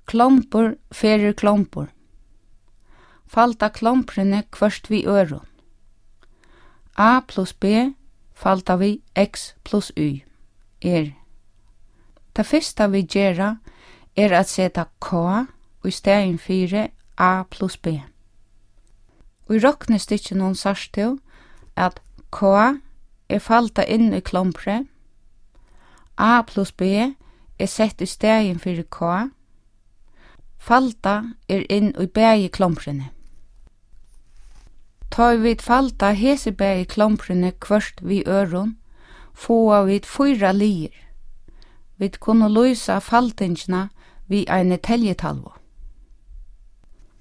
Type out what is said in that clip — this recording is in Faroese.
Klompur ferir klompur. Falta klomprene kvørt vi øron. A plus B falta vi x plus y Det fyrsta vi gjera at seta k i stedin fyre a plus b. I roknestikkjen sars til at k falta inn i klompre, a plus b sett i stedin fyre k, falta inn i bægi klomprene. Ta vi falta hese bægi klomprene kvørt vi øron, få vi 4 lier. Vi kunne løysa faltingina vi eine teljetalvo.